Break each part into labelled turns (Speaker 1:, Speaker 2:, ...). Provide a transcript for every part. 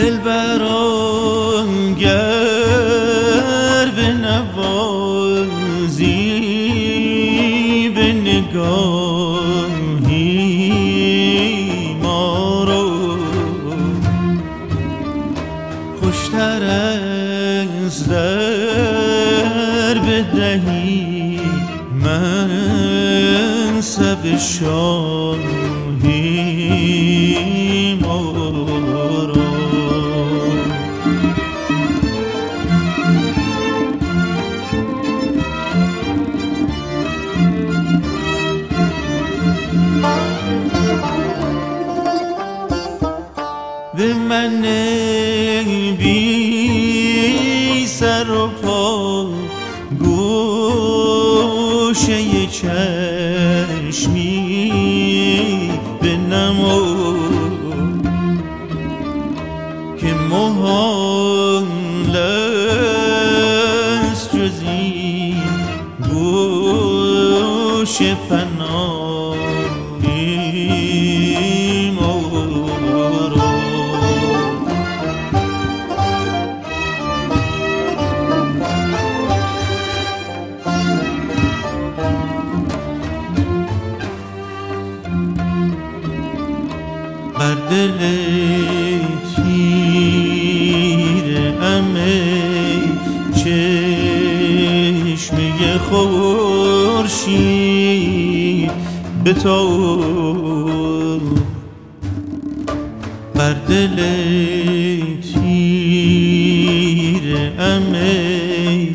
Speaker 1: دلبران گر بنوازی به نگاهی ما رو، خوشتر از در بدهی منصب شاهی ما رو. به من بی سر و پا گوشه چشمی بنما که محال است جز این گوشه پناهی ما رو. بر دل تیره‌ام ای چشمه خورشید بتاب، بر دل تیره‌ام ای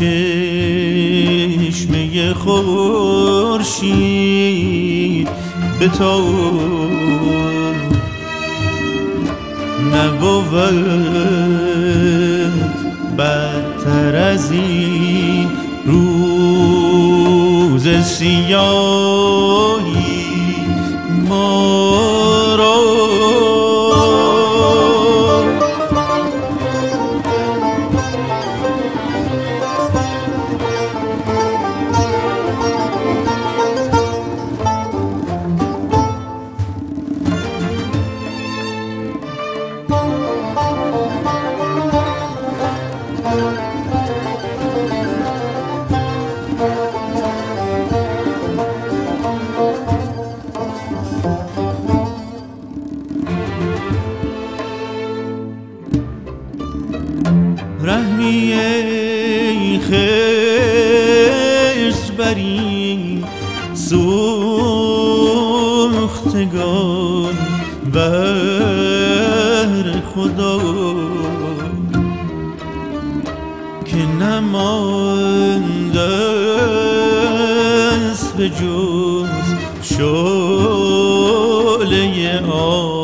Speaker 1: چشمه خورشید بتاب، نبود بدتر از این روز سیاهی ما را. رحمی ای خشت بر این سوختگان بر خدا که نمانده است به جز شعله